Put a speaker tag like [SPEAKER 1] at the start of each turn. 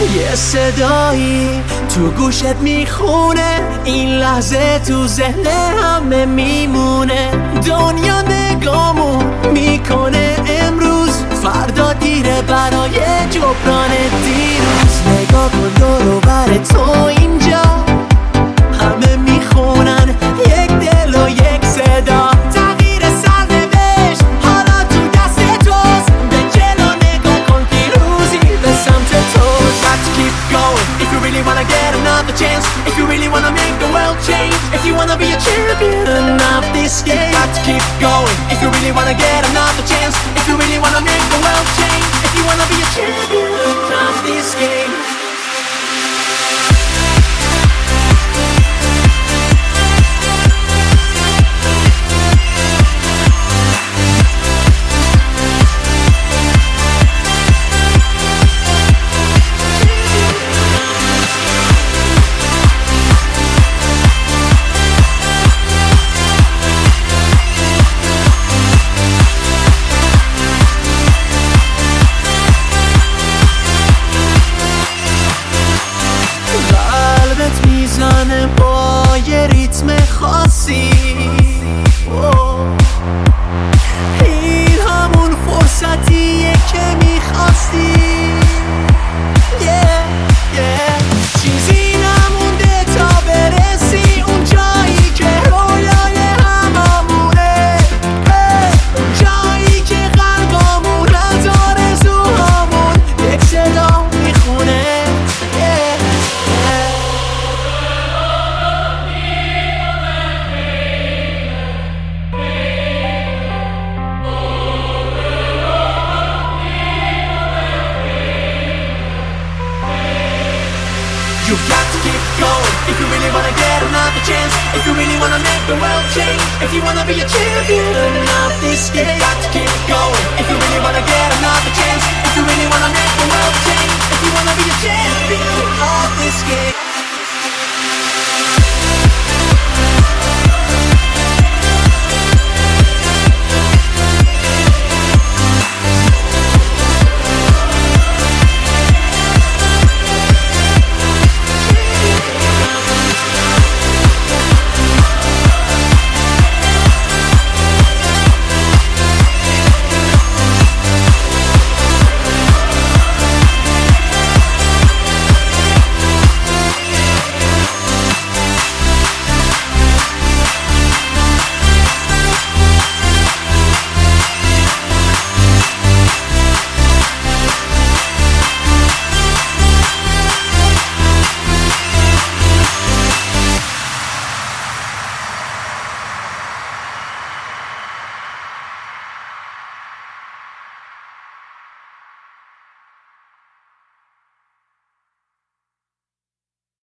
[SPEAKER 1] یه صدایی تو گوشت میخونه، این لحظه تو ذهن همه میمونه. دنیا نگامون میکنه امروز، فردا دیره برای جبران دیروز. نگاه کن دور و بر تو اینجا، همه میخونن یک دل و یک صدا. تغییر سرنوشت حالا تو دست توست، به جلو نگاه کن پیروزی به سمت توست. Got to keep going if you really wanna get another chance, if you really wanna make the world change, if you wanna be a champion of this game. Got to keep going if you really wanna get another chance, if you really wanna make the world change, if you wanna be a champion of this game. با یه ریتم خاصی، این همون فرصتیه که میخواستی. چیزی نمونده تا برسی اون جایی که رویای هممونه، اون جایی که قلبامون از آرزوهامون یک صدا میخونه. You've got to keep going if you really wanna get another chance, if you really wanna make the world change, if you wanna be a champion of this game. Got to keep going if you really wanna get another chance.